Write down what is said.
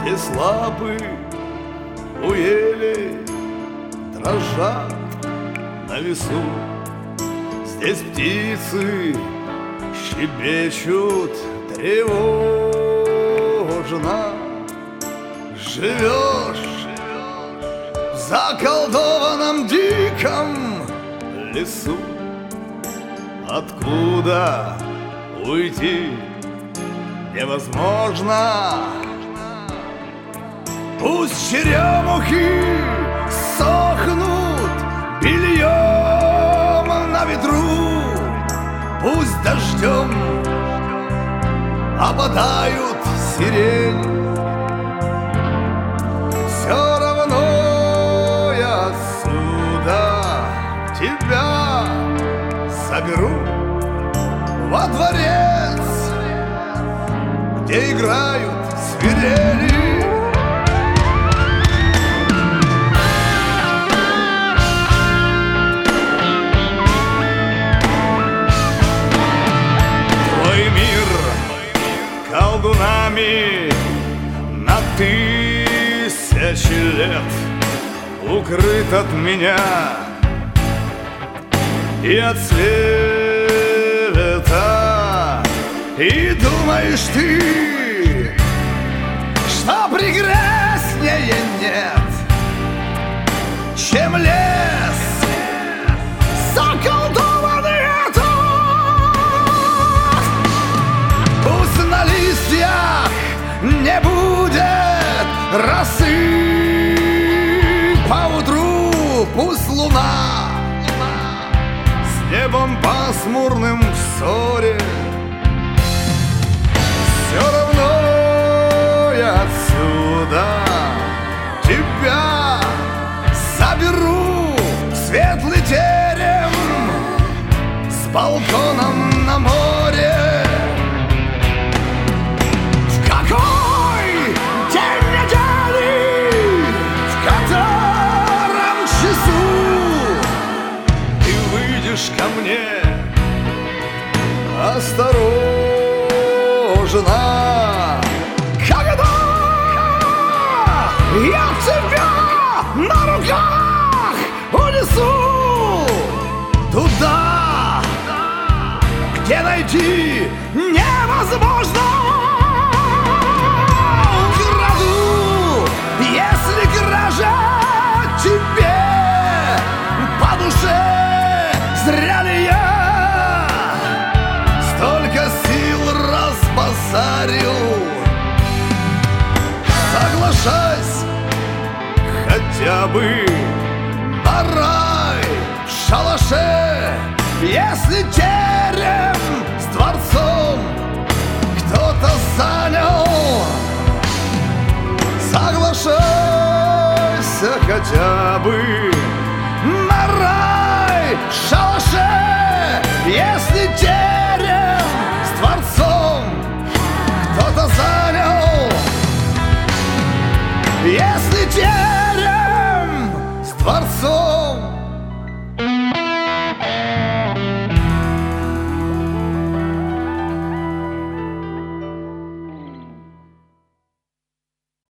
Здесь лапы у ели дрожат на весу. Здесь птицы щебечут тревожно. Живешь в заколдованном диком лесу, откуда уйти невозможно. Пусть черемухи сохнут бельем на ветру, пусть дождем опадают сирень. Все равно я отсюда тебя заберу во дворец, где играют свирели. Колдунами на тысячи лет укрыт от меня и от света. И думаешь ты, что прекраснее нет, чем лес заколдованный этот? Пусть на листьях не будет росы поутру, пусть луна с небом пасмурным в ссоре. Все равно я отсюда тебя заберу в светлый терем с балконом на море. Ко мне осторожно, когда я тебя на руках унесу туда, где найти невозможно. Украду, если кража тебе по душе. Зря ли я столько сил разбазарил? Соглашайся хотя бы на рай в шалаше, если терем с дворцом кто-то занял. Соглашайся хотя бы на рай в шалаше, если терем с дворцом кто-то занял. Если терем